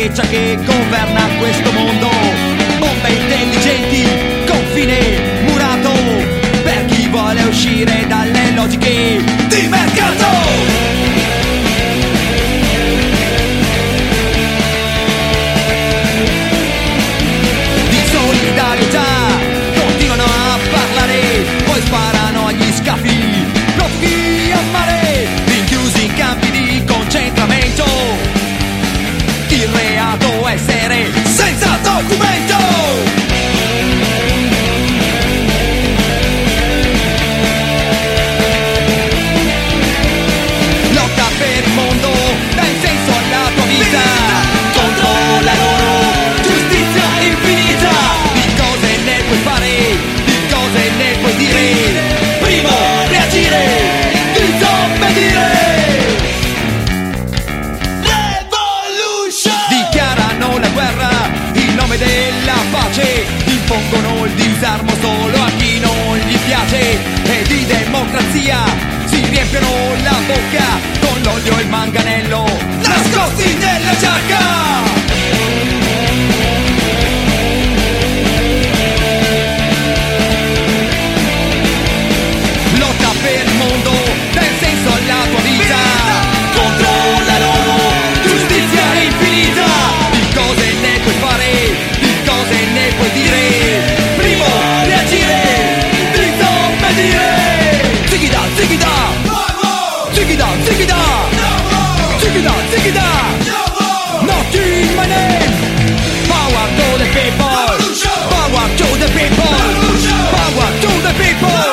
feccia che governa questo mondo. Bombe intelligenti, confine murato, per chi vuole uscire dalle logiche di mercato. Continuano a parlare, poi sparano agli scafi, profughi a mare, rinchiusi in campi di concentramento. Il reato è essere senza documento. Lotta per il mondo, dai senso alla tua vita, contro la loro giustizia infinita. Puoi fare, di cose ne puoi dire, primo reagire, disobbedire. Revolution! Dichiarano la guerra in nome della pace, impongono il disarmo solo a chi non gli piace, e di democrazia si riempiono la bocca con l'olio e il manganello nascosti nella giacca. Per il mondo, dai senso alla tua vita, contro la loro giustizia infinita. Di cose ne puoi fare, di cose ne puoi dire, primo reagire, disobbedire. Zigida, zigida, zigida, zigida, zigida, zigida. Not in my name. Power to the people, power to the people, power to the people.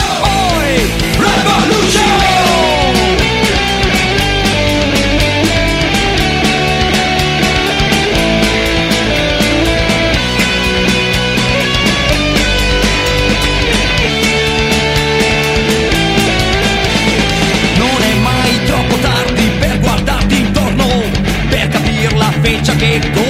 Non è mai troppo tardi per guardarti intorno, per capire la feccia che